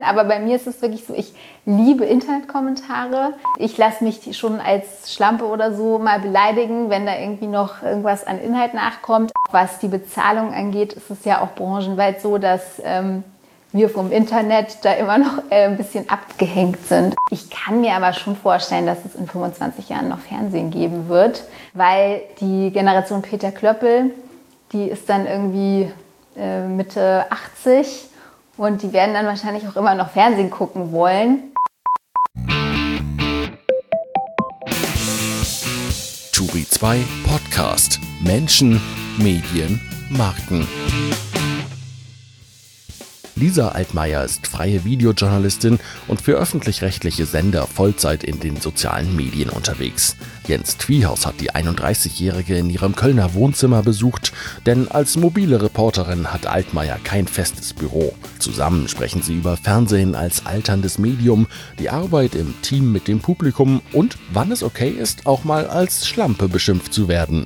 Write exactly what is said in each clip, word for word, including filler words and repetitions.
Aber bei mir ist es wirklich so, ich liebe Internetkommentare. Ich lasse mich schon als Schlampe oder so mal beleidigen, wenn da irgendwie noch irgendwas an Inhalt nachkommt. Was die Bezahlung angeht, ist es ja auch branchenweit so, dass ähm, wir vom Internet da immer noch äh, ein bisschen abgehängt sind. Ich kann mir aber schon vorstellen, dass es in fünfundzwanzig Jahren noch Fernsehen geben wird, weil die Generation Peter Klöppel, die ist dann irgendwie äh, Mitte achtzig. Und die werden dann wahrscheinlich auch immer noch Fernsehen gucken wollen. Turi zwei Podcast. Menschen, Medien, Marken. Lisa Altmaier ist freie Videojournalistin und für öffentlich-rechtliche Sender Vollzeit in den sozialen Medien unterwegs. Jens Twiehaus hat die einunddreißigjährige in ihrem Kölner Wohnzimmer besucht, denn als mobile Reporterin hat Altmaier kein festes Büro. Zusammen sprechen sie über Fernsehen als alterndes Medium, die Arbeit im Team mit dem Publikum und wann es okay ist, auch mal als Schlampe beschimpft zu werden.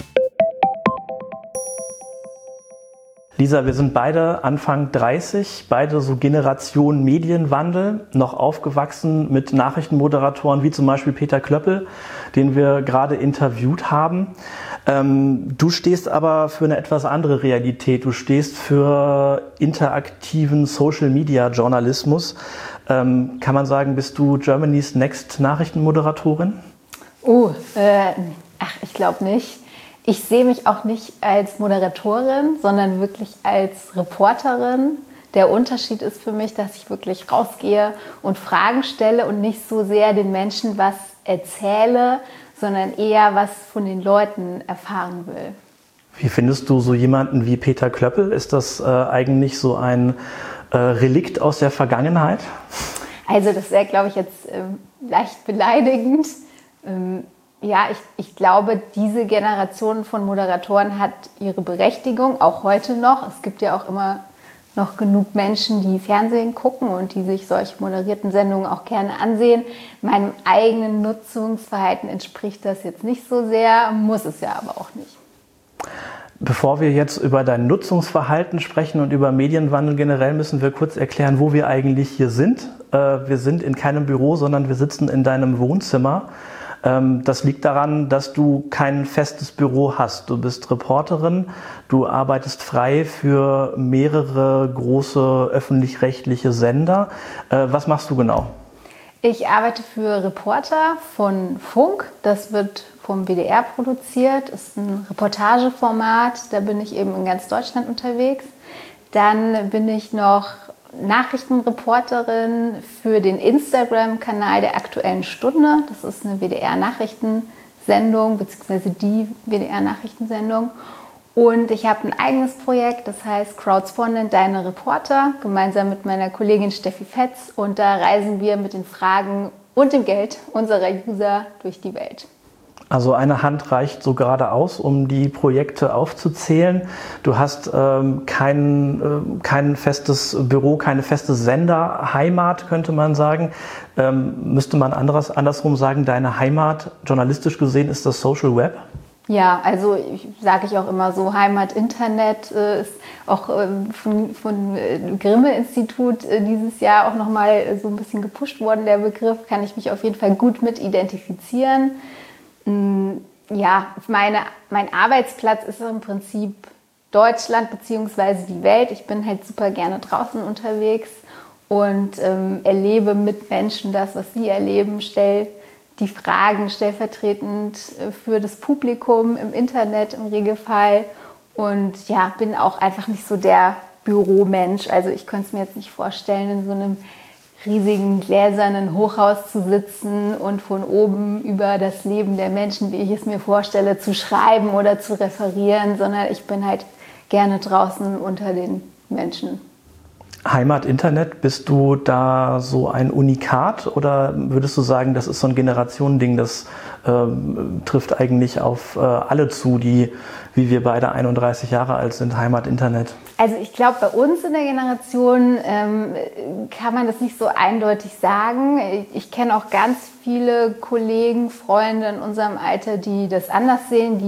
Lisa, wir sind beide Anfang dreißig, beide so Generation Medienwandel, noch aufgewachsen mit Nachrichtenmoderatoren wie zum Beispiel Peter Klöppel, den wir gerade interviewt haben. Ähm, du stehst aber für eine etwas andere Realität. Du stehst für interaktiven Social-Media-Journalismus. Ähm, kann man sagen, bist du Germany's Next Nachrichtenmoderatorin? Oh, äh, ach, ich glaube nicht. Ich sehe mich auch nicht als Moderatorin, sondern wirklich als Reporterin. Der Unterschied ist für mich, dass ich wirklich rausgehe und Fragen stelle und nicht so sehr den Menschen was erzähle, sondern eher was von den Leuten erfahren will. Wie findest du so jemanden wie Peter Klöppel? Ist das äh, eigentlich so ein äh, Relikt aus der Vergangenheit? Also das wäre, glaube ich, jetzt ähm, leicht beleidigend. Ähm, Ja, ich, ich glaube, diese Generation von Moderatoren hat ihre Berechtigung, auch heute noch. Es gibt ja auch immer noch genug Menschen, die Fernsehen gucken und die sich solche moderierten Sendungen auch gerne ansehen. Meinem eigenen Nutzungsverhalten entspricht das jetzt nicht so sehr, muss es ja aber auch nicht. Bevor wir jetzt über dein Nutzungsverhalten sprechen und über Medienwandel generell, müssen wir kurz erklären, wo wir eigentlich hier sind. Wir sind in keinem Büro, sondern wir sitzen in deinem Wohnzimmer. Das liegt daran, dass du kein festes Büro hast. Du bist Reporterin, du arbeitest frei für mehrere große öffentlich-rechtliche Sender. Was machst du genau? Ich arbeite für Reporter von Funk. Das wird vom W D R produziert. Das ist ein Reportageformat. Da bin ich eben in ganz Deutschland unterwegs. Dann bin ich noch Nachrichtenreporterin für den Instagram-Kanal der Aktuellen Stunde. Das ist eine W D R-Nachrichtensendung, beziehungsweise die W D R-Nachrichtensendung. Und ich habe ein eigenes Projekt, das heißt Crowdspondent, deine Reporter, gemeinsam mit meiner Kollegin Steffi Fetz. Und da reisen wir mit den Fragen und dem Geld unserer User durch die Welt. Also eine Hand reicht so gerade aus, um die Projekte aufzuzählen. Du hast ähm, kein, äh, kein festes Büro, keine feste Senderheimat, könnte man sagen. Ähm, müsste man anderes, andersrum sagen, deine Heimat, journalistisch gesehen, ist das Social Web? Ja, also sage ich auch immer so, Heimat Internet äh, ist auch äh, von, von äh, Grimme-Institut äh, dieses Jahr auch nochmal so ein bisschen gepusht worden, der Begriff. Kann ich mich auf jeden Fall gut mit identifizieren. Ja, meine, mein Arbeitsplatz ist im Prinzip Deutschland bzw. die Welt. Ich bin halt super gerne draußen unterwegs und ähm, erlebe mit Menschen das, was sie erleben, stelle die Fragen stellvertretend für das Publikum im Internet im Regelfall und ja, bin auch einfach nicht so der Büromensch. Also ich könnte es mir jetzt nicht vorstellen, in so einem riesigen gläsernen Hochhaus zu sitzen und von oben über das Leben der Menschen, wie ich es mir vorstelle, zu schreiben oder zu referieren, sondern ich bin halt gerne draußen unter den Menschen. Heimat Internet, bist du da so ein Unikat oder würdest du sagen, das ist so ein Generationending, das ähm, trifft eigentlich auf äh, alle zu, die, wie wir beide einunddreißig Jahre alt sind, Heimat Internet? Also ich glaube, bei uns in der Generation ähm, kann man das nicht so eindeutig sagen. Ich, ich kenne auch ganz viele Kollegen, Freunde in unserem Alter, die das anders sehen, die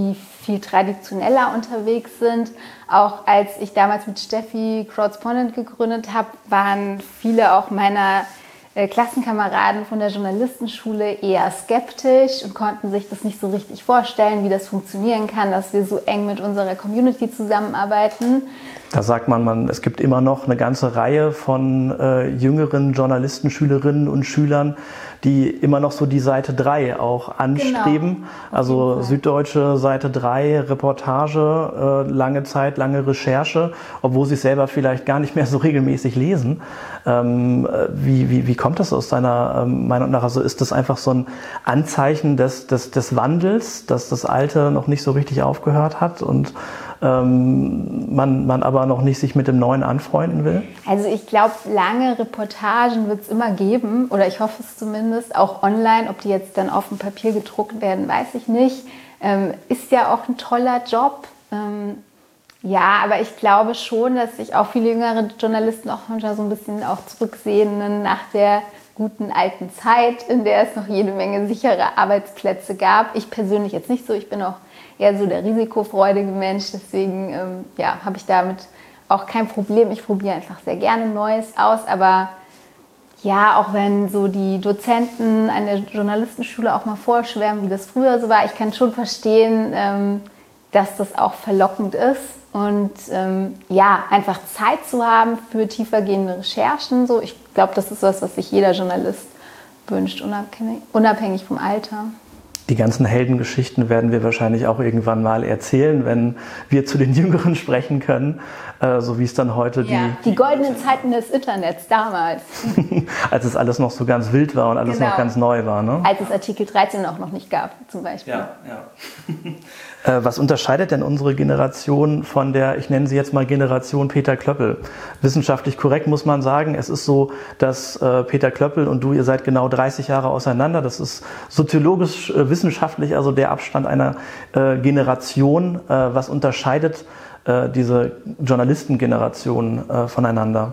viel traditioneller unterwegs sind. Auch als ich damals mit Steffi Crowdspondent gegründet habe, waren viele auch meiner Klassenkameraden von der Journalistenschule eher skeptisch und konnten sich das nicht so richtig vorstellen, wie das funktionieren kann, dass wir so eng mit unserer Community zusammenarbeiten. Da sagt man, man, es gibt immer noch eine ganze Reihe von äh, jüngeren Journalisten, Schülerinnen und Schülern, die immer noch so die Seite drei auch anstreben. Genau. Also Süddeutsche Seite drei, Reportage, äh, lange Zeit, lange Recherche, obwohl sie es selber vielleicht gar nicht mehr so regelmäßig lesen. Ähm, wie, wie, wie kommt das aus deiner ähm, Meinung nach? Also ist das einfach so ein Anzeichen des, des, des Wandels, dass das Alte noch nicht so richtig aufgehört hat und ähm, man, man aber noch nicht sich mit dem Neuen anfreunden will? Also ich glaube, lange Reportagen wird es immer geben, oder ich hoffe es zumindest, auch online. Ob die jetzt dann auf dem Papier gedruckt werden, weiß ich nicht. Ähm, ist ja auch ein toller Job. Ähm, ja, aber ich glaube schon, dass sich auch viele jüngere Journalisten auch manchmal so ein bisschen auch zurücksehen nach der guten alten Zeit, in der es noch jede Menge sichere Arbeitsplätze gab. Ich persönlich jetzt nicht so, ich bin auch eher so der risikofreudige Mensch, deswegen ähm, ja, habe ich damit auch kein Problem. Ich probiere einfach sehr gerne Neues aus, aber ja, auch wenn so die Dozenten an der Journalistenschule auch mal vorschwärmen, wie das früher so war, ich kann schon verstehen, ähm, dass das auch verlockend ist und ähm, ja, einfach Zeit zu haben für tiefergehende Recherchen. So, ich glaube, das ist was, was sich jeder Journalist wünscht, unabhängig, unabhängig vom Alter. Die ganzen Heldengeschichten werden wir wahrscheinlich auch irgendwann mal erzählen, wenn wir zu den Jüngeren sprechen können, äh, so wie es dann heute ja, die... Die goldenen Zeiten des Internets damals. Als es alles noch so ganz wild war und alles genau. noch ganz neu war, ne? Als es Artikel dreizehn auch noch nicht gab, zum Beispiel. Ja, ja. äh, was unterscheidet denn unsere Generation von der, ich nenne sie jetzt mal Generation Peter Klöppel? Wissenschaftlich korrekt muss man sagen, es ist so, dass äh, Peter Klöppel und du, ihr seid genau dreißig Jahre auseinander. Das ist soziologisch äh, wissenschaftlich, also der Abstand einer äh, Generation. Äh, was unterscheidet äh, diese Journalistengeneration äh, voneinander?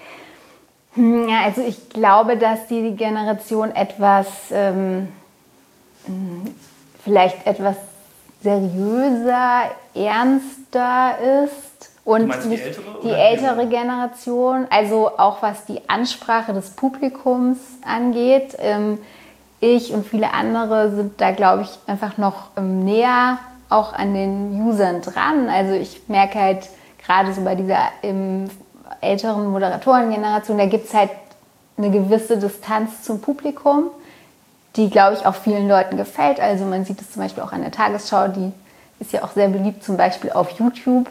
Ja, also ich glaube, dass die Generation etwas, ähm, vielleicht etwas seriöser, ernster ist. Und du die ältere, die ältere Generation, also auch was die Ansprache des Publikums angeht. Ähm, Ich und viele andere sind da, glaube ich, einfach noch ähm, näher auch an den Usern dran. Also ich merke halt gerade so bei dieser ähm, älteren Moderatorengeneration, da gibt es halt eine gewisse Distanz zum Publikum, die, glaube ich, auch vielen Leuten gefällt. Also man sieht es zum Beispiel auch an der Tagesschau, die ist ja auch sehr beliebt, zum Beispiel auf YouTube.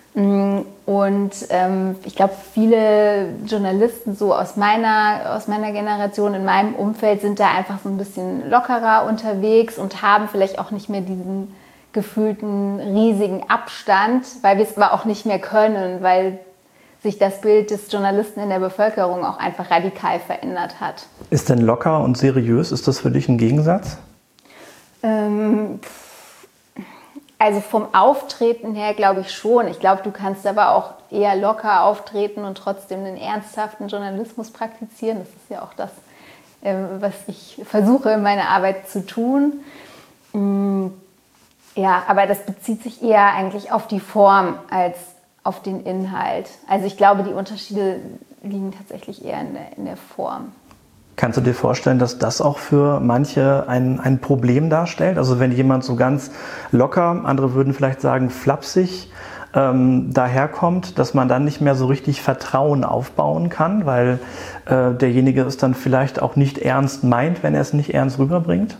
Und ähm, ich glaube, viele Journalisten so aus meiner, aus meiner Generation, in meinem Umfeld, sind da einfach so ein bisschen lockerer unterwegs und haben vielleicht auch nicht mehr diesen gefühlten riesigen Abstand, weil wir es aber auch nicht mehr können, weil sich das Bild des Journalisten in der Bevölkerung auch einfach radikal verändert hat. Ist denn locker und seriös, ist das für dich ein Gegensatz? Ähm, Also vom Auftreten her glaube ich schon. Ich glaube, du kannst aber auch eher locker auftreten und trotzdem einen ernsthaften Journalismus praktizieren. Das ist ja auch das, was ich versuche in meiner Arbeit zu tun. Ja, aber das bezieht sich eher eigentlich auf die Form als auf den Inhalt. Also ich glaube, die Unterschiede liegen tatsächlich eher in der, in der Form. Kannst du dir vorstellen, dass das auch für manche ein, ein Problem darstellt? Also wenn jemand so ganz locker, andere würden vielleicht sagen flapsig, ähm, daherkommt, dass man dann nicht mehr so richtig Vertrauen aufbauen kann, weil äh, derjenige es dann vielleicht auch nicht ernst meint, wenn er es nicht ernst rüberbringt?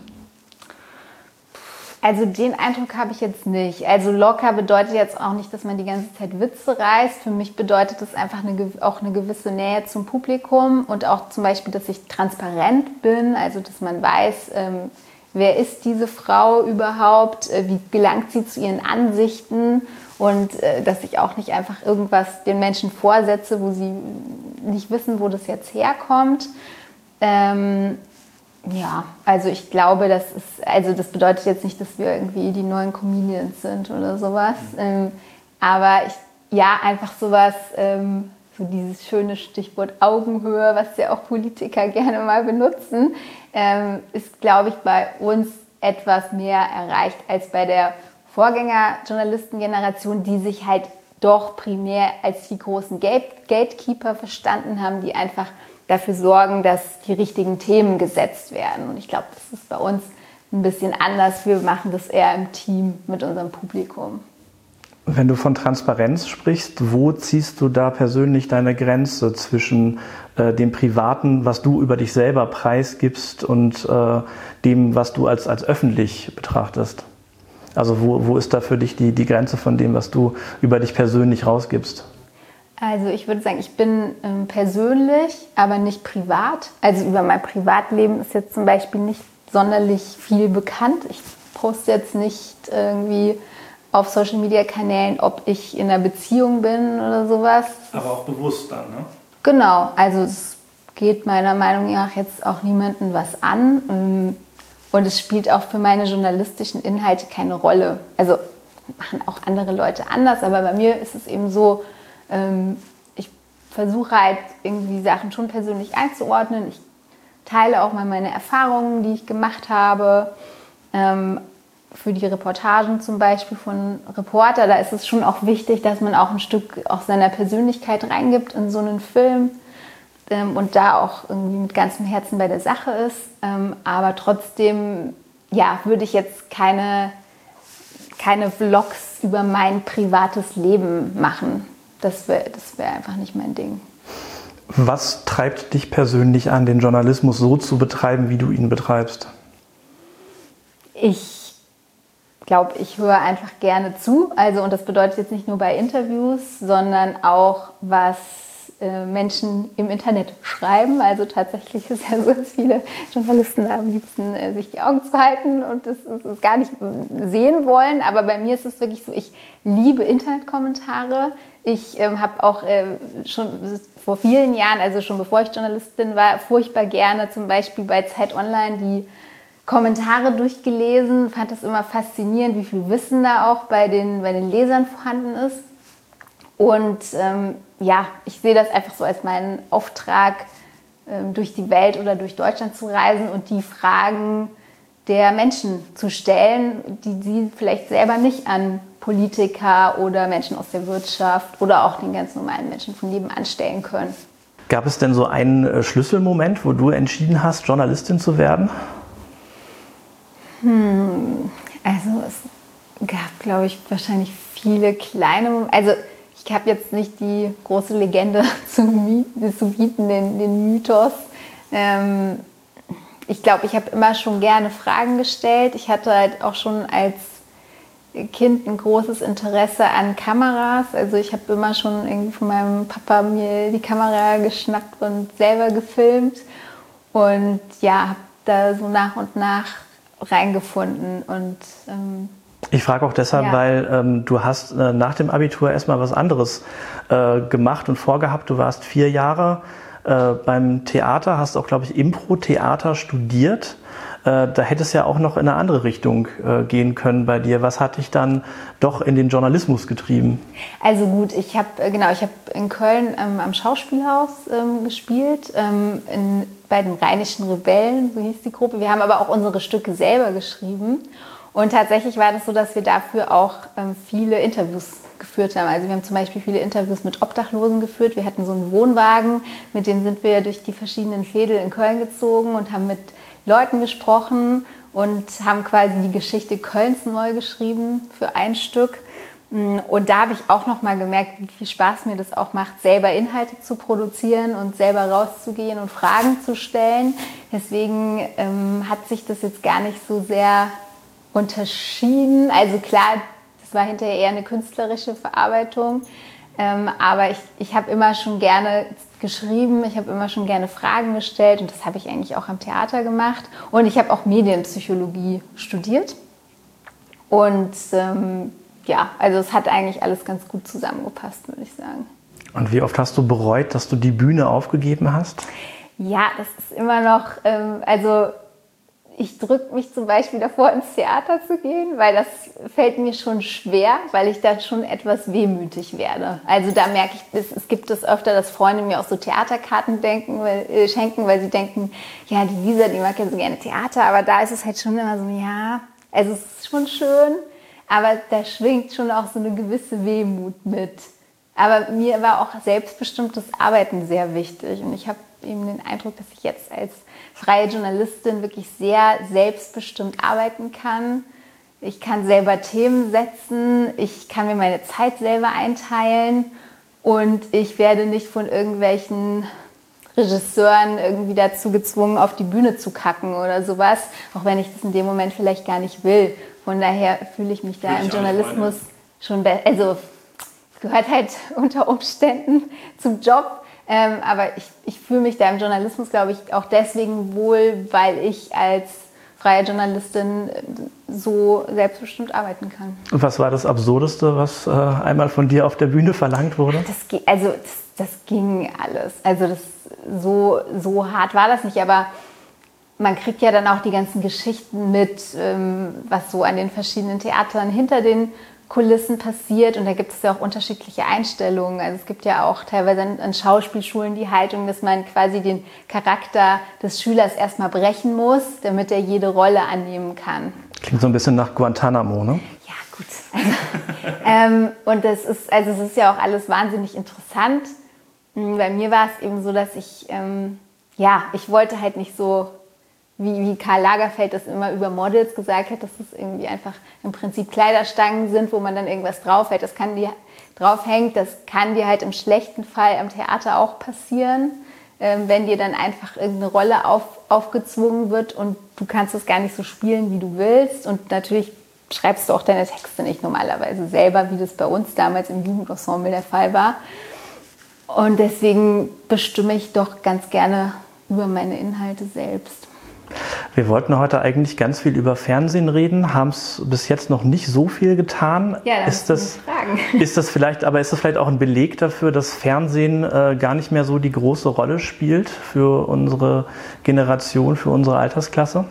Also den Eindruck habe ich jetzt nicht. Also locker bedeutet jetzt auch nicht, dass man die ganze Zeit Witze reißt. Für mich bedeutet das einfach eine, auch eine gewisse Nähe zum Publikum und auch zum Beispiel, dass ich transparent bin, also dass man weiß, ähm, wer ist diese Frau überhaupt, äh, wie gelangt sie zu ihren Ansichten und äh, dass ich auch nicht einfach irgendwas den Menschen vorsetze, wo sie nicht wissen, wo das jetzt herkommt. Ähm, Ja, also ich glaube, das ist, also das bedeutet jetzt nicht, dass wir irgendwie die neuen Comedians sind oder sowas. Mhm. Ähm, aber ich, ja, einfach sowas, ähm, so dieses schöne Stichwort Augenhöhe, was ja auch Politiker gerne mal benutzen, ähm, ist, glaube ich, bei uns etwas mehr erreicht als bei der Vorgänger-Journalistengeneration, die sich halt doch primär als die großen Gate- Gatekeeper verstanden haben, die einfach dafür sorgen, dass die richtigen Themen gesetzt werden. Und ich glaube, das ist bei uns ein bisschen anders. Wir machen das eher im Team mit unserem Publikum. Wenn du von Transparenz sprichst, wo ziehst du da persönlich deine Grenze zwischen äh, dem Privaten, was du über dich selber preisgibst, und äh, dem, was du als, als öffentlich betrachtest? Also wo, wo ist da für dich die, die Grenze von dem, was du über dich persönlich rausgibst? Also ich würde sagen, ich bin ähm, persönlich, aber nicht privat. Also über mein Privatleben ist jetzt zum Beispiel nicht sonderlich viel bekannt. Ich poste jetzt nicht irgendwie auf Social-Media-Kanälen, ob ich in einer Beziehung bin oder sowas. Aber auch bewusst dann, ne? Genau, also es geht meiner Meinung nach jetzt auch niemandem was an. Und es spielt auch für meine journalistischen Inhalte keine Rolle. Also machen auch andere Leute anders, aber bei mir ist es eben so, ich versuche halt irgendwie Sachen schon persönlich einzuordnen. Ich teile auch mal meine Erfahrungen, die ich gemacht habe. Für die Reportagen zum Beispiel von Reporter, da ist es schon auch wichtig, dass man auch ein Stück auch seiner Persönlichkeit reingibt in so einen Film ähm, und da auch irgendwie mit ganzem Herzen bei der Sache ist. Ähm, aber trotzdem, ja, würde ich jetzt keine, keine Vlogs über mein privates Leben machen. Das wäre das wär einfach nicht mein Ding. Was treibt dich persönlich an, den Journalismus so zu betreiben, wie du ihn betreibst? Ich Ich glaube, ich höre einfach gerne zu. Also, und das bedeutet jetzt nicht nur bei Interviews, sondern auch, was äh, Menschen im Internet schreiben. Also tatsächlich ist ja so, dass viele Journalisten am liebsten äh, sich die Augen zu halten und das, das gar nicht sehen wollen. Aber bei mir ist es wirklich so, ich liebe Internetkommentare. Ich ähm, habe auch äh, schon vor vielen Jahren, also schon bevor ich Journalistin war, furchtbar gerne zum Beispiel bei Zeit Online die Kommentare durchgelesen, fand das immer faszinierend, wie viel Wissen da auch bei den, bei den Lesern vorhanden ist. Und ähm, ja, ich sehe das einfach so als meinen Auftrag, ähm, durch die Welt oder durch Deutschland zu reisen und die Fragen der Menschen zu stellen, die sie vielleicht selber nicht an Politiker oder Menschen aus der Wirtschaft oder auch den ganz normalen Menschen von nebenan stellen können. Gab es denn so einen äh, Schlüsselmoment, wo du entschieden hast, Journalistin zu werden? Hm, also es gab, glaube ich, wahrscheinlich viele kleine Momente. Also ich habe jetzt nicht die große Legende zu, zu bieten, den, den Mythos. Ähm, ich glaube, ich habe immer schon gerne Fragen gestellt. Ich hatte halt auch schon als Kind ein großes Interesse an Kameras. Also ich habe immer schon irgendwie von meinem Papa mir die Kamera geschnappt und selber gefilmt. Und ja, habe da so nach und nach reingefunden und ähm, ich frage auch deshalb, ja. weil ähm, du hast äh, nach dem Abitur erstmal was anderes äh, gemacht und vorgehabt. Du warst vier Jahre äh, beim Theater, hast auch, glaube ich, Impro-Theater studiert. Äh, da hätte es ja auch noch in eine andere Richtung äh, gehen können bei dir. Was hat dich dann doch in den Journalismus getrieben? Also gut, ich habe genau, ich habe in Köln ähm, am Schauspielhaus ähm, gespielt, ähm, in, bei den Rheinischen Rebellen, so hieß die Gruppe. Wir haben aber auch unsere Stücke selber geschrieben. Und tatsächlich war das so, dass wir dafür auch ähm, viele Interviews geführt haben. Also wir haben zum Beispiel viele Interviews mit Obdachlosen geführt. Wir hatten so einen Wohnwagen, mit dem sind wir durch die verschiedenen Fädel in Köln gezogen und haben mit Leuten gesprochen und haben quasi die Geschichte Kölns neu geschrieben für ein Stück. Und da habe ich auch noch mal gemerkt, wie viel Spaß mir das auch macht, selber Inhalte zu produzieren und selber rauszugehen und Fragen zu stellen. Deswegen ähm, hat sich das jetzt gar nicht so sehr unterschieden. Also klar, das war hinterher eher eine künstlerische Verarbeitung. Ähm, aber ich, ich habe immer schon gerne geschrieben, ich habe immer schon gerne Fragen gestellt und das habe ich eigentlich auch am Theater gemacht. Und ich habe auch Medienpsychologie studiert. Und ähm, ja, also es hat eigentlich alles ganz gut zusammengepasst, würde ich sagen. Und wie oft hast du bereut, dass du die Bühne aufgegeben hast? Ja, das ist immer noch, ähm, also ich drücke mich zum Beispiel davor, ins Theater zu gehen, weil das fällt mir schon schwer, weil ich da schon etwas wehmütig werde. Also da merke ich, es, es gibt es öfter, dass Freunde mir auch so Theaterkarten denken, weil, äh, schenken, weil sie denken, ja, die Lisa, die mag ja so gerne Theater, aber da ist es halt schon immer so, ja, also es ist schon schön, aber da schwingt schon auch so eine gewisse Wehmut mit. Aber mir war auch selbstbestimmtes Arbeiten sehr wichtig und ich habe eben den Eindruck, dass ich jetzt als freie Journalistin wirklich sehr selbstbestimmt arbeiten kann. Ich kann selber Themen setzen, ich kann mir meine Zeit selber einteilen und ich werde nicht von irgendwelchen Regisseuren irgendwie dazu gezwungen, auf die Bühne zu kacken oder sowas, auch wenn ich das in dem Moment vielleicht gar nicht will. Von daher fühle ich mich da im Journalismus schon besser. Also gehört halt unter Umständen zum Job. Ähm, aber ich, ich fühle mich da im Journalismus, glaube ich, auch deswegen wohl, weil ich als freie Journalistin so selbstbestimmt arbeiten kann. Und was war das Absurdeste, was äh, einmal von dir auf der Bühne verlangt wurde? Das, also das, das ging alles. Also das, so, so hart war das nicht, aber man kriegt ja dann auch die ganzen Geschichten mit, ähm, was so an den verschiedenen Theatern hinter den Kulissen passiert und da gibt es ja auch unterschiedliche Einstellungen. Also es gibt ja auch teilweise an, an Schauspielschulen die Haltung, dass man quasi den Charakter des Schülers erstmal brechen muss, damit er jede Rolle annehmen kann. Klingt so ein bisschen nach Guantanamo, ne? Ja, gut. Also, ähm, und das ist, also es ist ja auch alles wahnsinnig interessant. Bei mir war es eben so, dass ich, ähm, ja, ich wollte halt nicht so, wie, wie Karl Lagerfeld das immer über Models gesagt hat, dass es irgendwie einfach im Prinzip Kleiderstangen sind, wo man dann irgendwas draufhält. Das kann dir draufhängt, das kann dir halt im schlechten Fall am Theater auch passieren, ähm, wenn dir dann einfach irgendeine Rolle auf, aufgezwungen wird und du kannst es gar nicht so spielen, wie du willst. Und natürlich schreibst du auch deine Texte nicht normalerweise selber, wie das bei uns damals im Jugendensemble der Fall war. Und deswegen bestimme ich doch ganz gerne über meine Inhalte selbst. Wir wollten heute eigentlich ganz viel über Fernsehen reden, haben es bis jetzt noch nicht so viel getan. Ja, dann ist das, ist das vielleicht, aber ist das vielleicht auch ein Beleg dafür, dass Fernsehen äh, gar nicht mehr so die große Rolle spielt für unsere Generation, für unsere Altersklasse?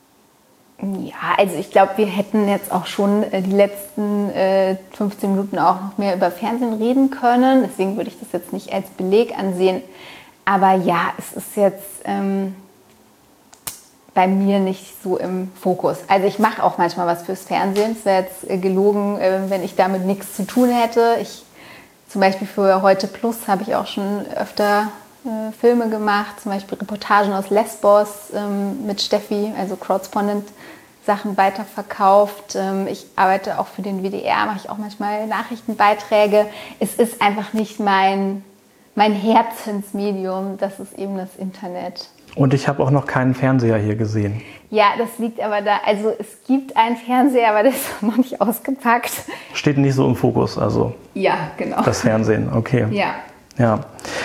Ja, also ich glaube, wir hätten jetzt auch schon äh, die letzten äh, fünfzehn Minuten auch noch mehr über Fernsehen reden können. Deswegen würde ich das jetzt nicht als Beleg ansehen. Aber ja, es ist jetzt ähm, bei mir nicht so im Fokus. Also ich mache auch manchmal was fürs Fernsehen. Es wäre jetzt äh, gelogen, äh, wenn ich damit nichts zu tun hätte. Ich, zum Beispiel für Heute Plus habe ich auch schon öfter äh, Filme gemacht, zum Beispiel Reportagen aus Lesbos ähm, mit Steffi, also Crowdspondent Sachen weiterverkauft. Ähm, ich arbeite auch für den W D R, mache ich auch manchmal Nachrichtenbeiträge. Es ist einfach nicht mein, mein Herzensmedium, das ist eben das Internet. Und ich habe auch noch keinen Fernseher hier gesehen. Ja, das liegt aber da, also es gibt einen Fernseher, aber der ist noch nicht ausgepackt. Steht nicht so im Fokus, also ja, genau. Das Fernsehen, okay. Ja. Ja.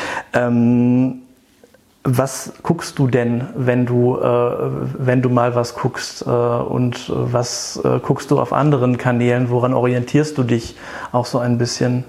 Ähm, was guckst du denn, wenn du, äh, wenn du mal was guckst? Äh, und was äh, guckst du auf anderen Kanälen? Woran orientierst du dich auch so ein bisschen?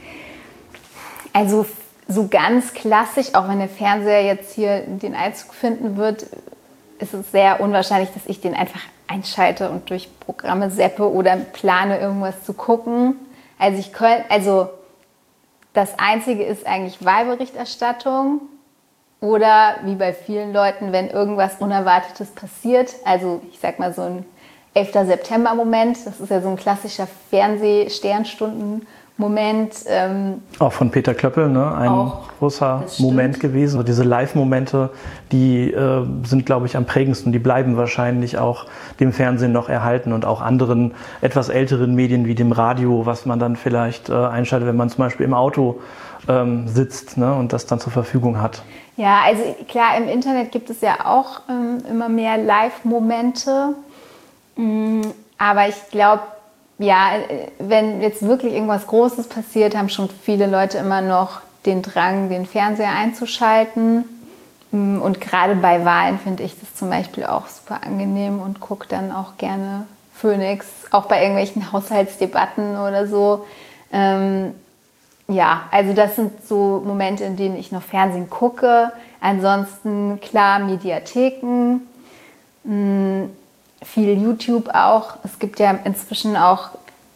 Also so ganz klassisch, auch wenn der Fernseher jetzt hier den Einzug finden wird, ist es sehr unwahrscheinlich, dass ich den einfach einschalte und durch Programme zappe oder plane, irgendwas zu gucken. Also ich könnte, also das Einzige ist eigentlich Wahlberichterstattung oder wie bei vielen Leuten, wenn irgendwas Unerwartetes passiert. Also ich sag mal so ein elfter September-Moment, das ist ja so ein klassischer Fernseh-Sternstunden-Moment. Ähm, auch von Peter Klöppel, ne? Ein auch, großer Moment gewesen. Also diese Live-Momente, die äh, sind, glaube ich, am prägendsten. Die bleiben wahrscheinlich auch dem Fernsehen noch erhalten und auch anderen etwas älteren Medien wie dem Radio, was man dann vielleicht äh, einschaltet, wenn man zum Beispiel im Auto ähm, sitzt, ne? Und das dann zur Verfügung hat. Ja, also klar, im Internet gibt es ja auch ähm, immer mehr Live-Momente. Mm, aber ich glaube, ja, wenn jetzt wirklich irgendwas Großes passiert, haben schon viele Leute immer noch den Drang, den Fernseher einzuschalten. Und gerade bei Wahlen finde ich das zum Beispiel auch super angenehm und gucke dann auch gerne Phoenix, auch bei irgendwelchen Haushaltsdebatten oder so. Ähm, ja, also das sind so Momente, in denen ich noch Fernsehen gucke. Ansonsten klar Mediatheken, mh, viel YouTube auch. Es gibt ja inzwischen auch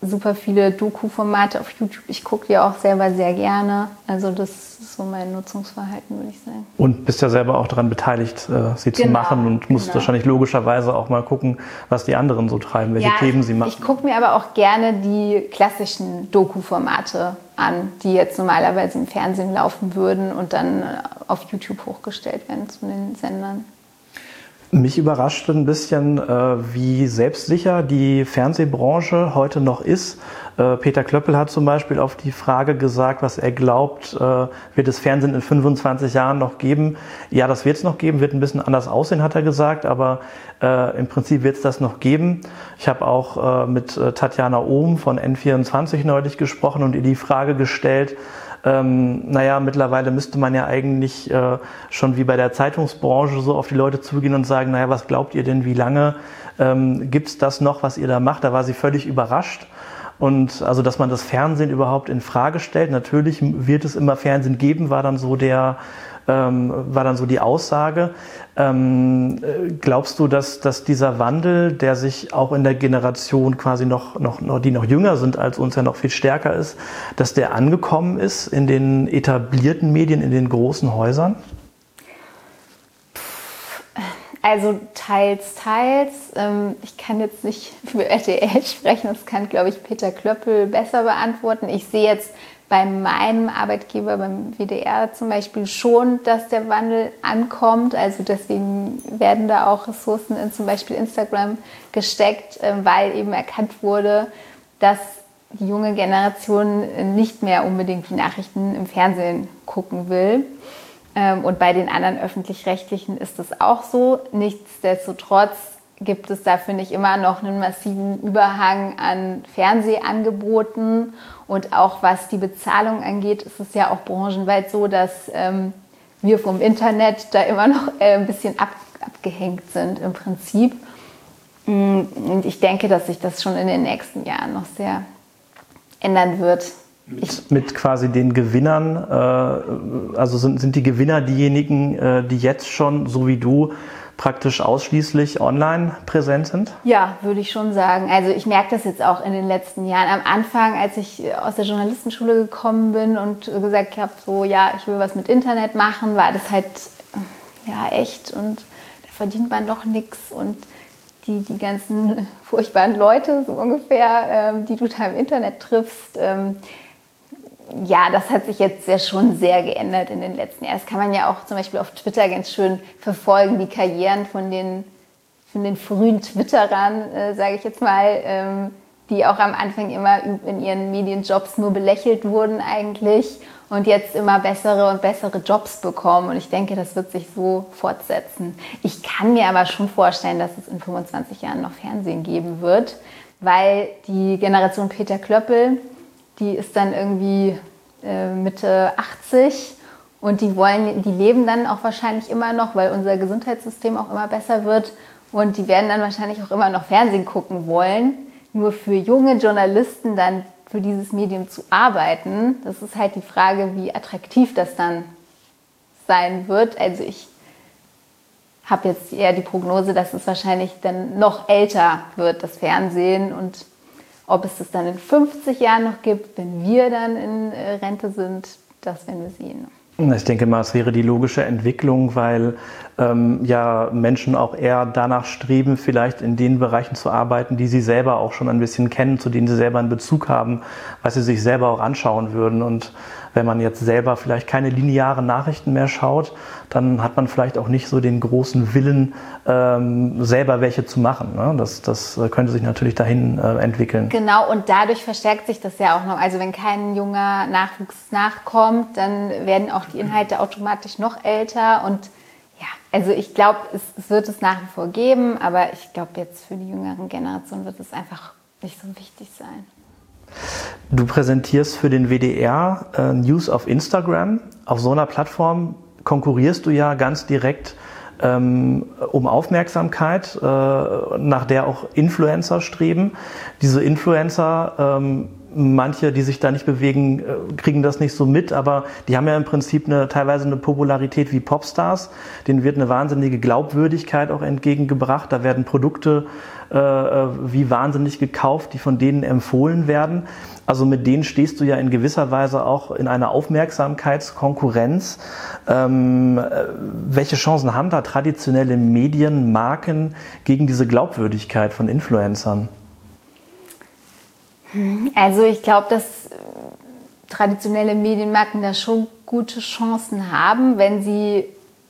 super viele Doku-Formate auf YouTube. Ich gucke die auch selber sehr gerne. Also das ist so mein Nutzungsverhalten, würde ich sagen. Und bist ja selber auch daran beteiligt, äh, sie genau, zu machen und musst genau. wahrscheinlich logischerweise auch mal gucken, was die anderen so treiben, welche ja, Themen sie machen. Ich gucke mir aber auch gerne die klassischen Doku-Formate an, die jetzt normalerweise im Fernsehen laufen würden und dann auf YouTube hochgestellt werden zu den Sendern. Mich überrascht ein bisschen, wie selbstsicher die Fernsehbranche heute noch ist. Peter Klöppel hat zum Beispiel auf die Frage gesagt, was er glaubt, wird es Fernsehen in fünfundzwanzig Jahren noch geben? Ja, das wird es noch geben, wird ein bisschen anders aussehen, hat er gesagt, aber äh, im Prinzip wird es das noch geben. Ich habe auch äh, mit Tatjana Ohm von N vierundzwanzig neulich gesprochen und ihr die Frage gestellt, Ähm, naja, mittlerweile müsste man ja eigentlich äh, schon wie bei der Zeitungsbranche so auf die Leute zugehen und sagen, naja, was glaubt ihr denn, wie lange ähm, gibt es das noch, was ihr da macht? Da war sie völlig überrascht. Und also, dass man das Fernsehen überhaupt in Frage stellt. Natürlich wird es immer Fernsehen geben, war dann so der, ähm, war dann so die Aussage. Ähm, glaubst du, dass, dass dieser Wandel, der sich auch in der Generation quasi noch, noch, noch, die noch jünger sind als uns, ja noch viel stärker ist, dass der angekommen ist in den etablierten Medien, in den großen Häusern? Also teils, teils. Ich kann jetzt nicht für R T L sprechen, das kann, glaube ich, Peter Klöppel besser beantworten. Ich sehe jetzt bei meinem Arbeitgeber, beim W D R zum Beispiel, schon, dass der Wandel ankommt. Also deswegen werden da auch Ressourcen in zum Beispiel Instagram gesteckt, weil eben erkannt wurde, dass die junge Generation nicht mehr unbedingt die Nachrichten im Fernsehen gucken will. Und bei den anderen Öffentlich-Rechtlichen ist das auch so. Nichtsdestotrotz gibt es da, finde ich, immer noch einen massiven Überhang an Fernsehangeboten. Und auch was die Bezahlung angeht, ist es ja auch branchenweit so, dass ähm, wir vom Internet da immer noch äh, ein bisschen ab, abgehängt sind im Prinzip. Und ich denke, dass sich das schon in den nächsten Jahren noch sehr ändern wird. Mit, mit quasi den Gewinnern, äh, also sind, sind die Gewinner diejenigen, äh, die jetzt schon, so wie du, praktisch ausschließlich online präsent sind? Ja, würde ich schon sagen. Also ich merke das jetzt auch in den letzten Jahren. Am Anfang, als ich aus der Journalistenschule gekommen bin und gesagt habe, so ja, ich will was mit Internet machen, war das halt ja echt und da verdient man doch nichts und die, die ganzen furchtbaren Leute, so ungefähr, ähm, die du da im Internet triffst, ähm, ja, das hat sich jetzt ja schon sehr geändert in den letzten Jahren. Das kann man ja auch zum Beispiel auf Twitter ganz schön verfolgen, die Karrieren von den, von den frühen Twitterern, äh, sage ich jetzt mal, ähm, die auch am Anfang immer in ihren Medienjobs nur belächelt wurden eigentlich und jetzt immer bessere und bessere Jobs bekommen. Und ich denke, das wird sich so fortsetzen. Ich kann mir aber schon vorstellen, dass es in fünfundzwanzig Jahren noch Fernsehen geben wird, weil die Generation Peter Klöppel, die ist dann irgendwie äh, Mitte achtzig und die wollen, die leben dann auch wahrscheinlich immer noch, weil unser Gesundheitssystem auch immer besser wird und die werden dann wahrscheinlich auch immer noch Fernsehen gucken wollen. Nur für junge Journalisten dann für dieses Medium zu arbeiten, das ist halt die Frage, wie attraktiv das dann sein wird. Also ich habe jetzt eher die Prognose, dass es wahrscheinlich dann noch älter wird, das Fernsehen, und ob es das dann in fünfzig Jahren noch gibt, wenn wir dann in Rente sind, das werden wir sehen. Ich denke mal, es wäre die logische Entwicklung, weil ähm, ja Menschen auch eher danach streben, vielleicht in den Bereichen zu arbeiten, die sie selber auch schon ein bisschen kennen, zu denen sie selber einen Bezug haben, was sie sich selber auch anschauen würden. Und wenn man jetzt selber vielleicht keine linearen Nachrichten mehr schaut, dann hat man vielleicht auch nicht so den großen Willen, ähm, selber welche zu machen. Ne? Das, das könnte sich natürlich dahin äh, entwickeln. Genau, und dadurch verstärkt sich das ja auch noch. Also wenn kein junger Nachwuchs nachkommt, dann werden auch die Inhalte automatisch noch älter. Und ja, also ich glaube, es, es wird es nach wie vor geben, aber ich glaube, jetzt für die jüngeren Generationen wird es einfach nicht so wichtig sein. Du präsentierst für den W D R äh, News auf Instagram. Auf so einer Plattform konkurrierst du ja ganz direkt ähm, um Aufmerksamkeit, äh, nach der auch Influencer streben. Diese Influencer ähm, manche, die sich da nicht bewegen, kriegen das nicht so mit, aber die haben ja im Prinzip eine, teilweise eine Popularität wie Popstars. Denen wird eine wahnsinnige Glaubwürdigkeit auch entgegengebracht. Da werden Produkte äh, wie wahnsinnig gekauft, die von denen empfohlen werden. Also mit denen stehst du ja in gewisser Weise auch in einer Aufmerksamkeitskonkurrenz. Ähm, welche Chancen haben da traditionelle Medienmarken gegen diese Glaubwürdigkeit von Influencern? Also ich glaube, dass traditionelle Medienmarken da schon gute Chancen haben, wenn sie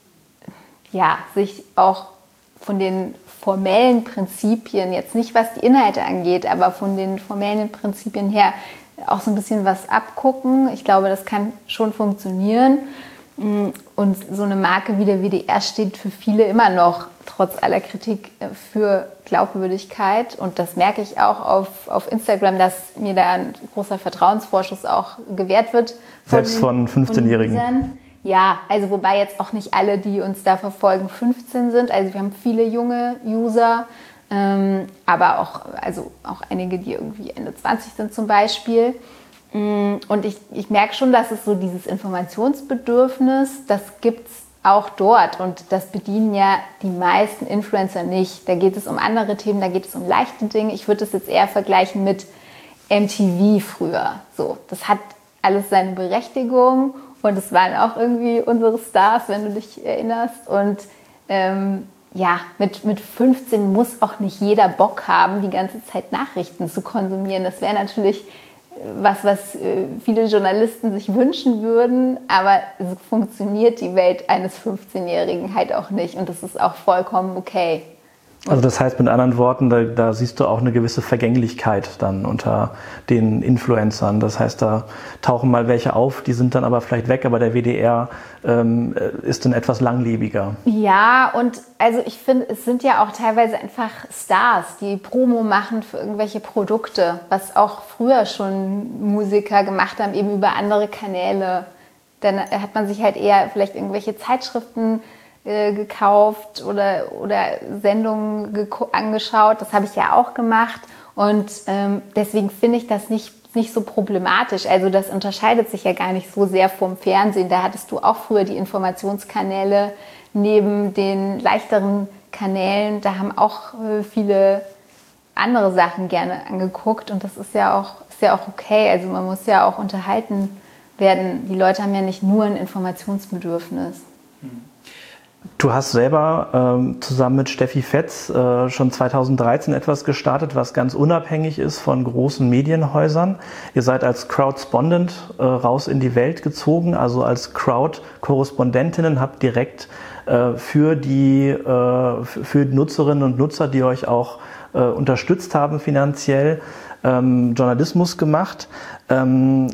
ja, sich auch von den formellen Prinzipien, jetzt nicht was die Inhalte angeht, aber von den formellen Prinzipien her auch so ein bisschen was abgucken. Ich glaube, das kann schon funktionieren. Und so eine Marke wie der W D R steht für viele immer noch, trotz aller Kritik, für Glaubwürdigkeit. Und das merke ich auch auf, auf Instagram, dass mir da ein großer Vertrauensvorschuss auch gewährt wird. Selbst von fünfzehnjährigen? Ja, also wobei jetzt auch nicht alle, die uns da verfolgen, fünfzehn sind. Also wir haben viele junge User, ähm, aber auch, also auch einige, die irgendwie Ende zwanzig sind zum Beispiel. Und ich, ich merke schon, dass es so dieses Informationsbedürfnis, das gibt es auch dort. Und das bedienen ja die meisten Influencer nicht. Da geht es um andere Themen, da geht es um leichte Dinge. Ich würde das jetzt eher vergleichen mit M T V früher. So, das hat alles seine Berechtigung. Und es waren auch irgendwie unsere Stars, wenn du dich erinnerst. Und ähm, ja, mit, mit fünfzehn muss auch nicht jeder Bock haben, die ganze Zeit Nachrichten zu konsumieren. Das wäre natürlich was, was äh, viele Journalisten sich wünschen würden. Aber so funktioniert die Welt eines fünfzehnjährigen halt auch nicht. Und das ist auch vollkommen okay. Also das heißt mit anderen Worten, da, da siehst du auch eine gewisse Vergänglichkeit dann unter den Influencern. Das heißt, da tauchen mal welche auf, die sind dann aber vielleicht weg, aber der W D R ähm, ist dann etwas langlebiger. Ja, und also ich finde, es sind ja auch teilweise einfach Stars, die Promo machen für irgendwelche Produkte, was auch früher schon Musiker gemacht haben, eben über andere Kanäle. Dann hat man sich halt eher vielleicht irgendwelche Zeitschriften gekauft oder, oder Sendungen geko- angeschaut. Das habe ich ja auch gemacht. Und ähm, deswegen finde ich das nicht, nicht so problematisch. Also das unterscheidet sich ja gar nicht so sehr vom Fernsehen. Da hattest du auch früher die Informationskanäle neben den leichteren Kanälen. Da haben auch äh, viele andere Sachen gerne angeguckt. Und das ist ja auch, ist ja auch okay. Also man muss ja auch unterhalten werden. Die Leute haben ja nicht nur ein Informationsbedürfnis. Mhm. Du hast selber ähm, zusammen mit Steffi Fetz äh, schon zweitausenddreizehn etwas gestartet, was ganz unabhängig ist von großen Medienhäusern. Ihr seid als Crowdspondent äh, raus in die Welt gezogen, also als Crowd-Korrespondentinnen, habt direkt äh, für die äh, für Nutzerinnen und Nutzer, die euch auch äh, unterstützt haben finanziell, ähm, Journalismus gemacht. Ähm,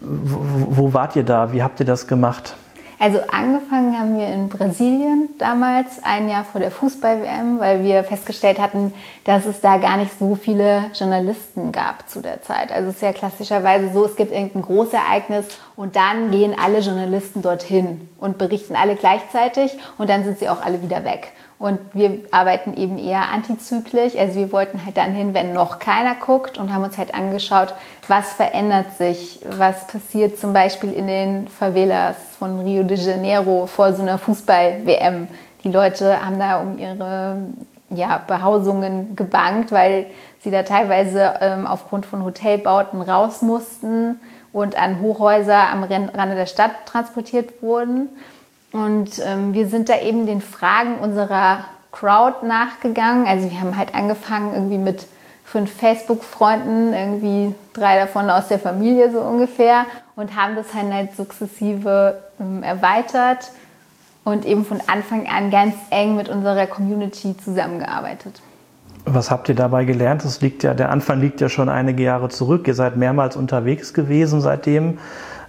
wo, wo wart ihr da? Wie habt ihr das gemacht? Also angefangen haben wir in Brasilien damals, ein Jahr vor der Fußball-W M, weil wir festgestellt hatten, dass es da gar nicht so viele Journalisten gab zu der Zeit. Also es ist ja klassischerweise so, es gibt irgendein Großereignis und dann gehen alle Journalisten dorthin und berichten alle gleichzeitig und dann sind sie auch alle wieder weg. Und wir arbeiten eben eher antizyklisch, also wir wollten halt dann hin, wenn noch keiner guckt und haben uns halt angeschaut, was verändert sich, was passiert zum Beispiel in den Favelas von Rio de Janeiro vor so einer Fußball-W M. Die Leute haben da um ihre ja, Behausungen gebangt, weil sie da teilweise ähm, aufgrund von Hotelbauten raus mussten und an Hochhäuser am Rande der Stadt transportiert wurden. Und ähm, wir sind da eben den Fragen unserer Crowd nachgegangen. Also wir haben halt angefangen irgendwie mit fünf Facebook-Freunden, irgendwie drei davon aus der Familie so ungefähr und haben das halt, halt sukzessive ähm, erweitert und eben von Anfang an ganz eng mit unserer Community zusammengearbeitet. Was habt ihr dabei gelernt? Das liegt ja, der Anfang liegt ja schon einige Jahre zurück. Ihr seid mehrmals unterwegs gewesen seitdem.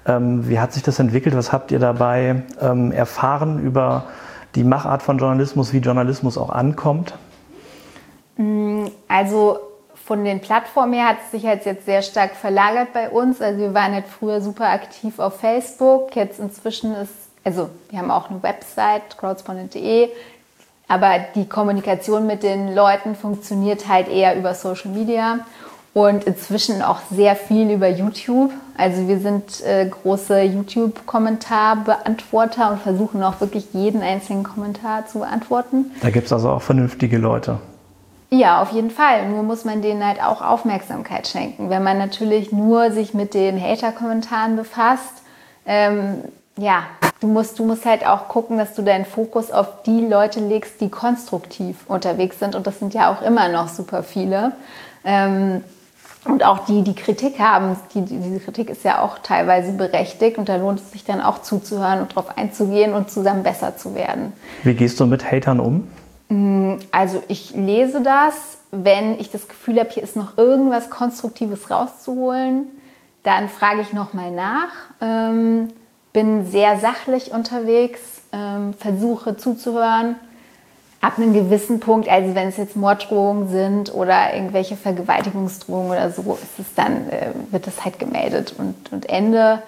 Wie hat sich das entwickelt? Was habt ihr dabei ähm, erfahren über die Machart von Journalismus, wie Journalismus auch ankommt? Also von den Plattformen her hat es sich halt jetzt sehr stark verlagert bei uns. Also wir waren halt früher super aktiv auf Facebook. Jetzt inzwischen ist, also wir haben auch eine Website, crowdspondent punkt de, aber die Kommunikation mit den Leuten funktioniert halt eher über Social Media. Und inzwischen auch sehr viel über YouTube. Also wir sind äh, große YouTube-Kommentarbeantworter und versuchen auch wirklich jeden einzelnen Kommentar zu beantworten. Da gibt es also auch vernünftige Leute. Ja, auf jeden Fall. Nur muss man denen halt auch Aufmerksamkeit schenken. Wenn man natürlich nur sich mit den Hater-Kommentaren befasst, ähm, ja, du musst, du musst halt auch gucken, dass du deinen Fokus auf die Leute legst, die konstruktiv unterwegs sind. Und das sind ja auch immer noch super viele. Ähm, und auch die, die Kritik haben, die, diese Kritik ist ja auch teilweise berechtigt. Und da lohnt es sich dann auch zuzuhören und darauf einzugehen und zusammen besser zu werden. Wie gehst du mit Hatern um? Also ich lese das, wenn ich das Gefühl habe, hier ist noch irgendwas Konstruktives rauszuholen, dann frage ich nochmal nach, ähm, bin sehr sachlich unterwegs, ähm, versuche zuzuhören. Ab einem gewissen Punkt, also wenn es jetzt Morddrohungen sind oder irgendwelche Vergewaltigungsdrohungen oder so, ist es dann, äh, wird das halt gemeldet und, und Ende.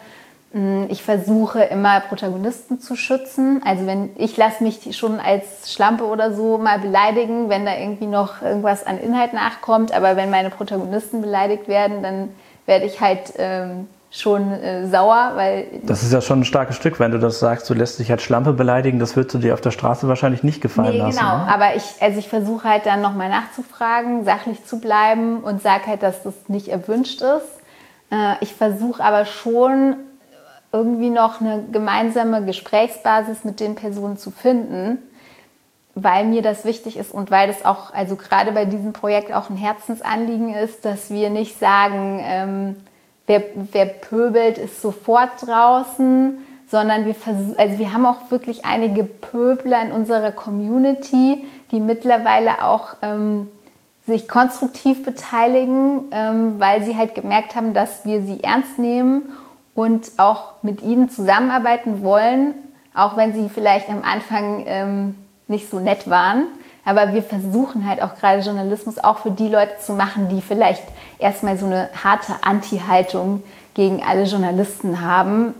Ich versuche immer Protagonisten zu schützen. Also wenn ich lasse mich schon als Schlampe oder so mal beleidigen, wenn da irgendwie noch irgendwas an Inhalt nachkommt. Aber wenn meine Protagonisten beleidigt werden, dann werde ich halt ähm, schon äh, sauer, weil... Das ist ja schon ein starkes Stück, wenn du das sagst, du lässt dich als Schlampe beleidigen, das würdest du dir auf der Straße wahrscheinlich nicht gefallen nee, lassen. Genau, Ne? aber ich, also ich versuche halt dann nochmal nachzufragen, sachlich zu bleiben und sage halt, dass das nicht erwünscht ist. Äh, ich versuche aber schon irgendwie noch eine gemeinsame Gesprächsbasis mit den Personen zu finden, weil mir das wichtig ist und weil das auch, also gerade bei diesem Projekt auch ein Herzensanliegen ist, dass wir nicht sagen, ähm, wer, wer pöbelt, ist sofort draußen, sondern wir versuchen, also wir haben auch wirklich einige Pöbler in unserer Community, die mittlerweile auch ähm, sich konstruktiv beteiligen, ähm, weil sie halt gemerkt haben, dass wir sie ernst nehmen und auch mit ihnen zusammenarbeiten wollen, auch wenn sie vielleicht am Anfang ähm, nicht so nett waren. Aber wir versuchen halt auch gerade Journalismus auch für die Leute zu machen, die vielleicht erstmal so eine harte Anti-Haltung gegen alle Journalisten haben.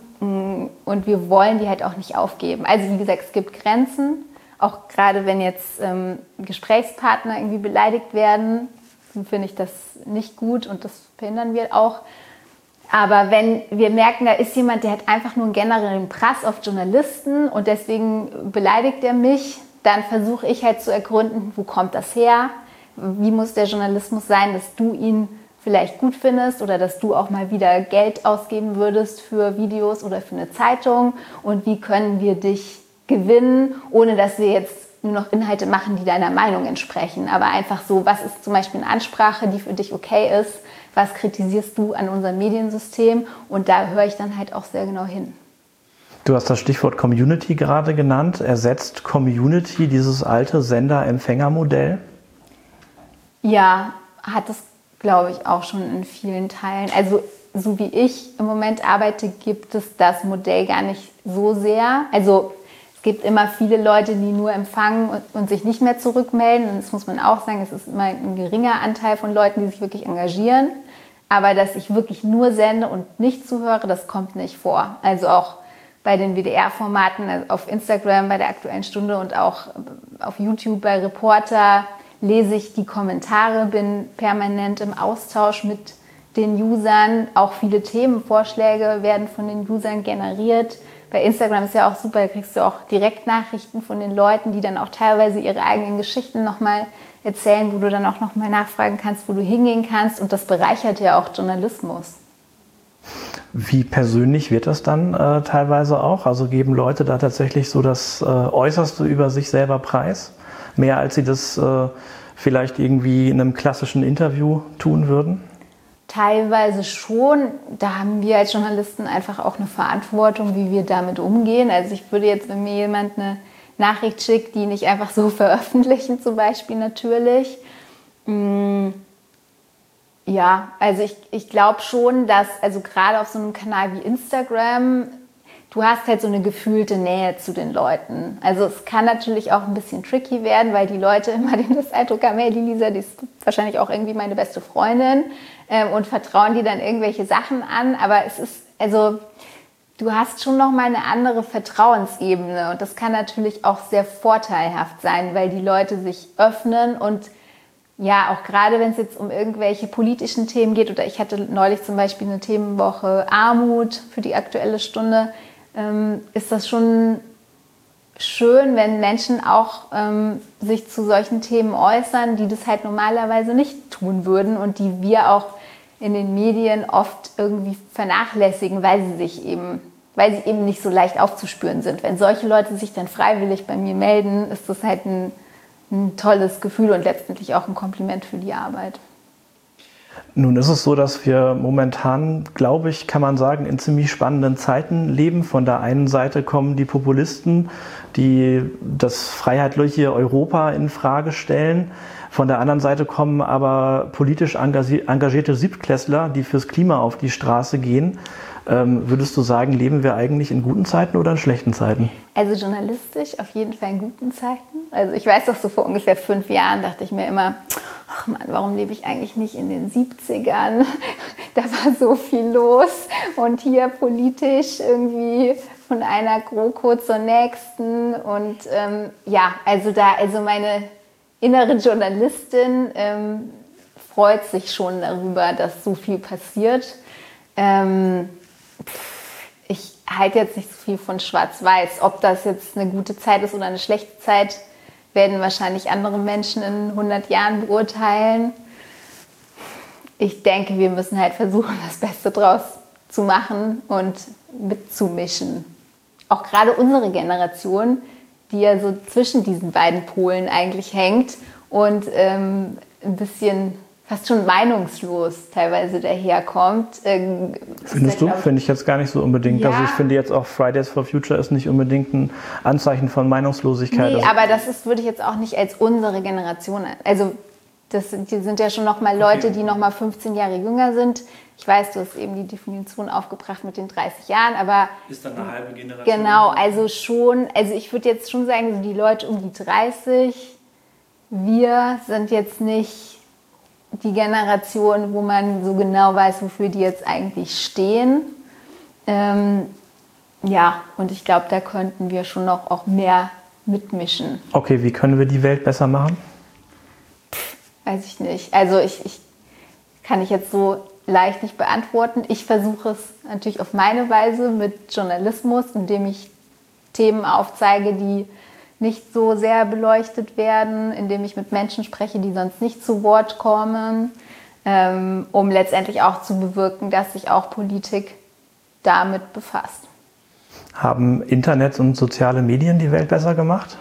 Und wir wollen die halt auch nicht aufgeben. Also wie gesagt, es gibt Grenzen, auch gerade wenn jetzt ähm, Gesprächspartner irgendwie beleidigt werden, finde ich das nicht gut und das verhindern wir auch. Aber wenn wir merken, da ist jemand, der hat einfach nur einen generellen Prass auf Journalisten und deswegen beleidigt er mich, dann versuche ich halt zu ergründen, wo kommt das her? Wie muss der Journalismus sein, dass du ihn vielleicht gut findest oder dass du auch mal wieder Geld ausgeben würdest für Videos oder für eine Zeitung? Und wie können wir dich gewinnen, ohne dass wir jetzt nur noch Inhalte machen, die deiner Meinung entsprechen? Aber einfach so, was ist zum Beispiel eine Ansprache, die für dich okay ist? Was kritisierst du an unserem Mediensystem? Und da höre ich dann halt auch sehr genau hin. Du hast das Stichwort Community gerade genannt. Ersetzt Community dieses alte Sender-Empfänger-Modell? Ja, hat es, glaube ich, auch schon in vielen Teilen. Also so wie ich im Moment arbeite, gibt es das Modell gar nicht so sehr. Also es gibt immer viele Leute, die nur empfangen und, und sich nicht mehr zurückmelden. Und das muss man auch sagen, es ist immer ein geringer Anteil von Leuten, die sich wirklich engagieren. Aber dass ich wirklich nur sende und nicht zuhöre, das kommt nicht vor. Also auch bei den W D R-Formaten, also auf Instagram bei der Aktuellen Stunde und auch auf YouTube bei Reporter lese ich die Kommentare, bin permanent im Austausch mit den Usern. Auch viele Themenvorschläge werden von den Usern generiert. Bei Instagram ist ja auch super, da kriegst du auch Direktnachrichten von den Leuten, die dann auch teilweise ihre eigenen Geschichten nochmal erzählen, wo du dann auch nochmal nachfragen kannst, wo du hingehen kannst. Und das bereichert ja auch Journalismus. Wie persönlich wird das dann äh, teilweise auch? Also geben Leute da tatsächlich so das äh, Äußerste über sich selber preis? Mehr als sie das äh, vielleicht irgendwie in einem klassischen Interview tun würden? Teilweise schon. Da haben wir als Journalisten einfach auch eine Verantwortung, wie wir damit umgehen. Also ich würde jetzt, wenn mir jemand eine Nachricht schickt, die nicht einfach so veröffentlichen zum Beispiel natürlich. Ja, also ich, ich glaube schon, dass, also gerade auf so einem Kanal wie Instagram, du hast halt so eine gefühlte Nähe zu den Leuten. Also es kann natürlich auch ein bisschen tricky werden, weil die Leute immer den Eindruck haben, hey, die Lisa, die ist wahrscheinlich auch irgendwie meine beste Freundin ähm, und vertrauen die dann irgendwelche Sachen an. Aber es ist, also du hast schon nochmal eine andere Vertrauensebene und das kann natürlich auch sehr vorteilhaft sein, weil die Leute sich öffnen und ja, auch gerade wenn es jetzt um irgendwelche politischen Themen geht, oder ich hatte neulich zum Beispiel eine Themenwoche Armut für die Aktuelle Stunde, ähm, ist das schon schön, wenn Menschen auch ähm, sich zu solchen Themen äußern, die das halt normalerweise nicht tun würden und die wir auch in den Medien oft irgendwie vernachlässigen, weil sie sich eben, weil sie eben nicht so leicht aufzuspüren sind. Wenn solche Leute sich dann freiwillig bei mir melden, ist das halt ein, ein tolles Gefühl und letztendlich auch ein Kompliment für die Arbeit. Nun ist es so, dass wir momentan, glaube ich, kann man sagen, in ziemlich spannenden Zeiten leben. Von der einen Seite kommen die Populisten, die das freiheitliche Europa in Frage stellen. Von der anderen Seite kommen aber politisch engagierte Siebtklässler, die fürs Klima auf die Straße gehen. Ähm, würdest du sagen, leben wir eigentlich in guten Zeiten oder in schlechten Zeiten? Also journalistisch auf jeden Fall in guten Zeiten. Also ich weiß doch, so vor ungefähr fünf Jahren dachte ich mir immer, ach Mann, warum lebe ich eigentlich nicht in den siebzigern? Da war so viel los und hier politisch irgendwie von einer GroKo zur nächsten. Und ähm, ja, also da, also meine innere Journalistin ähm, freut sich schon darüber, dass so viel passiert. Ähm, ich halte jetzt nicht so viel von Schwarz-Weiß. Ob das jetzt eine gute Zeit ist oder eine schlechte Zeit, werden wahrscheinlich andere Menschen in hundert Jahren beurteilen. Ich denke, wir müssen halt versuchen, das Beste draus zu machen und mitzumischen. Auch gerade unsere Generation, die ja so zwischen diesen beiden Polen eigentlich hängt und ähm, ein bisschen fast schon meinungslos teilweise daherkommt. Ähm, Findest du? Finde ich jetzt gar nicht so unbedingt. Ja. Also ich finde jetzt auch Fridays for Future ist nicht unbedingt ein Anzeichen von Meinungslosigkeit. Nee, aber das ist, würde ich jetzt auch nicht als unsere Generation, also das sind, die sind ja schon noch mal Leute, die noch mal fünfzehn Jahre jünger sind. Ich weiß, du hast eben die Definition aufgebracht mit den dreißig Jahren, aber ist dann eine halbe Generation. Genau, also schon, also ich würde jetzt schon sagen, die Leute um die dreißig, wir sind jetzt nicht die Generation, wo man so genau weiß, wofür die jetzt eigentlich stehen. Ähm, ja, und ich glaube, da könnten wir schon noch auch mehr mitmischen. Okay, wie können wir die Welt besser machen? Pff, weiß ich nicht. Also ich, ich kann ich jetzt so leicht nicht beantworten. Ich versuche es natürlich auf meine Weise mit Journalismus, indem ich Themen aufzeige, die nicht so sehr beleuchtet werden, indem ich mit Menschen spreche, die sonst nicht zu Wort kommen, ähm, um letztendlich auch zu bewirken, dass sich auch Politik damit befasst. Haben Internet und soziale Medien die Welt besser gemacht?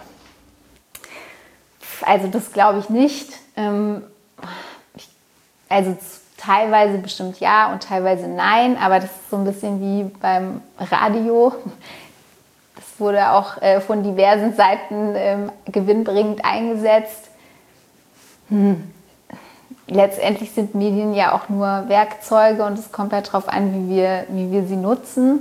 Also das glaube ich nicht. Ähm, ich, also teilweise bestimmt ja und teilweise nein, aber das ist so ein bisschen wie beim Radio. Das wurde auch äh, von diversen Seiten ähm, gewinnbringend eingesetzt. Hm. Letztendlich sind Medien ja auch nur Werkzeuge und es kommt halt darauf an, wie wir, wie wir sie nutzen.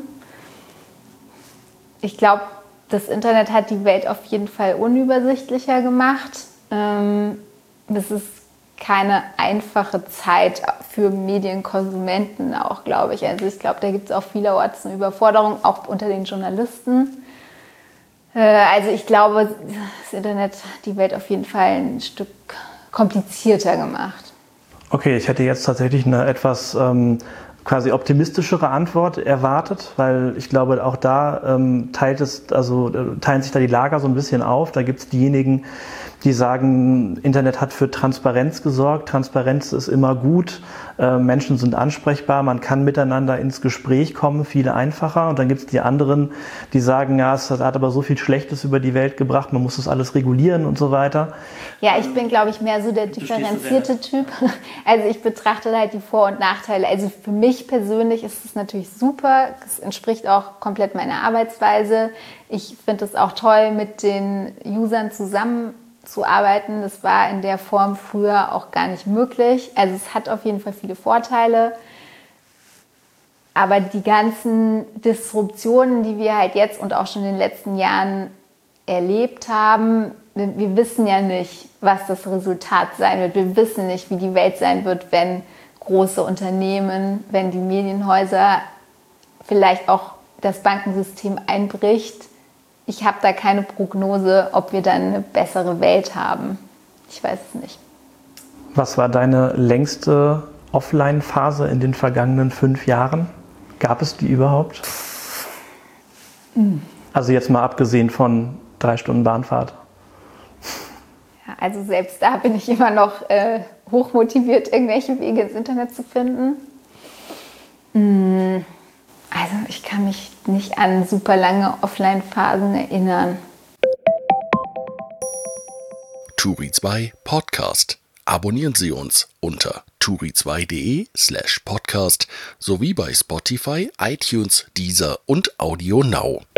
Ich glaube, das Internet hat die Welt auf jeden Fall unübersichtlicher gemacht. Ähm, das ist keine einfache Zeit für Medienkonsumenten auch, glaube ich. Also ich glaube, da gibt es auch vielerorts eine Überforderung, auch unter den Journalisten. Also ich glaube, das Internet hat die Welt auf jeden Fall ein Stück komplizierter gemacht. Okay, ich hätte jetzt tatsächlich eine etwas ähm, quasi optimistischere Antwort erwartet, weil ich glaube, auch da ähm, teilt es, also teilen sich da die Lager so ein bisschen auf. Da gibt es diejenigen, die sagen, Internet hat für Transparenz gesorgt. Transparenz ist immer gut. Äh, Menschen sind ansprechbar. Man kann miteinander ins Gespräch kommen, viel einfacher. Und dann gibt es die anderen, die sagen, ja, es hat aber so viel Schlechtes über die Welt gebracht. Man muss das alles regulieren und so weiter. Ja, ich bin, glaube ich, mehr so der differenzierte Typ. Also ich betrachte halt die Vor- und Nachteile. Also für mich persönlich ist es natürlich super. Es entspricht auch komplett meiner Arbeitsweise. Ich finde es auch toll, mit den Usern zusammen zu arbeiten. Das war in der Form früher auch gar nicht möglich. Also es hat auf jeden Fall viele Vorteile. Aber die ganzen Disruptionen, die wir halt jetzt und auch schon in den letzten Jahren erlebt haben, wir, wir wissen ja nicht, was das Resultat sein wird. Wir wissen nicht, wie die Welt sein wird, wenn große Unternehmen, wenn die Medienhäuser, vielleicht auch das Bankensystem einbricht. Ich habe da keine Prognose, ob wir dann eine bessere Welt haben. Ich weiß es nicht. Was war deine längste Offline-Phase in den vergangenen fünf Jahren? Gab es die überhaupt? Mhm. Also jetzt mal abgesehen von drei Stunden Bahnfahrt. Ja, also selbst da bin ich immer noch äh, hochmotiviert, irgendwelche Wege ins Internet zu finden. Mhm. Also ich kann mich nicht an super lange Offline-Phasen erinnern. Turi zwei Podcast. Abonnieren Sie uns unter turi zwei punkt de slash podcast sowie bei Spotify, iTunes, Deezer und Audio Now.